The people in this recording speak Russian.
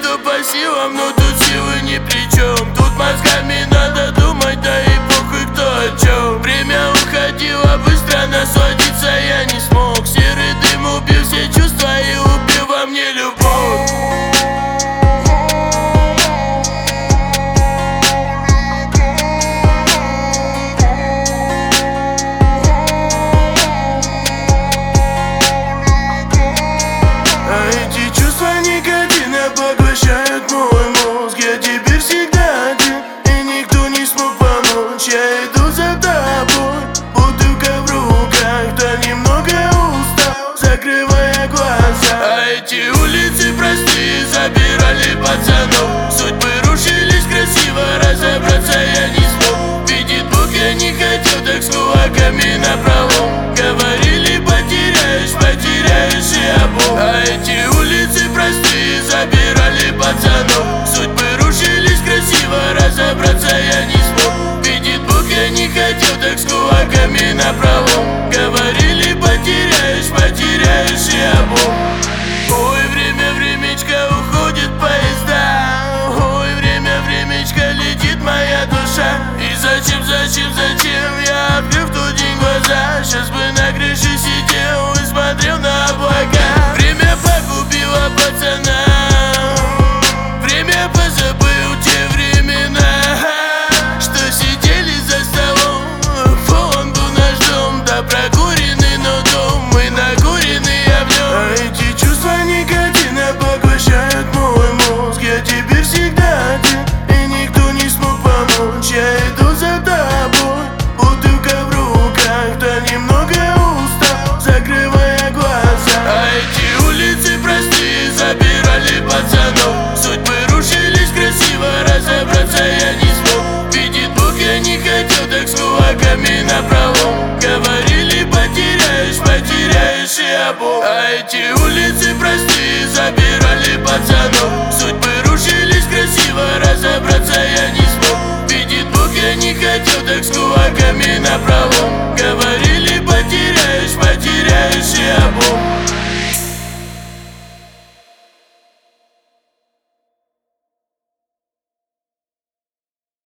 еду по силам, но тут силы ни при чем. Тут мозгами надо думать, да и похуй кто о чем. Время уходило быстро, насладиться я не смог. Серый дым убил все чувства и убил во мне любовь. Поглощают мой мозг. Я теперь всегда один, и никто не смог помочь. Я иду за тобой, бутылка в руках, да немного устал, закрывая глаза. А эти улицы простые забирали пацанов. Судьбы рушились красиво, разобраться я не смог. Видит Бог, я не хотел, так с кулаками напролом. Говорили, потеряешь, потеряешь и обум. А эти улицы простые забирали пацанов. Судьбы рушились красиво, разобраться я не смог. Видит Бог, я не хотел, так с кулаками напролом. Говорили, потеряешь, потеряешь и обум. Ой, время, времечко, уходит поезда. Ой, время, времечко, летит моя душа. И зачем я открыл в тот день глаза? Сейчас бы на крыше сидел и смотрел на облака. Время погубило пацана, время позабыл те времена, что сидели за столом. Полон был наш дом, да прокуренный, но дом мы накуренный объем. А эти чувства никотина поглощают мой мозг. Я теперь всегда один, и никто не смог помочь. Я иду за тобой, бутылка в руках, да немного устал, закрывая глаза. А эти улицы простые забирали пацанов. Судьбы рушились красиво, разобраться я не смог. Видит Бог, я не хотел, так с кулаками напролом. Говорили, потеряешь, потеряешь и обум. А эти улицы простые забирали пацанов. Судьбы рушились красиво, разобраться я не смог. Видит Бог, я не хотел, так с кулаками напролом.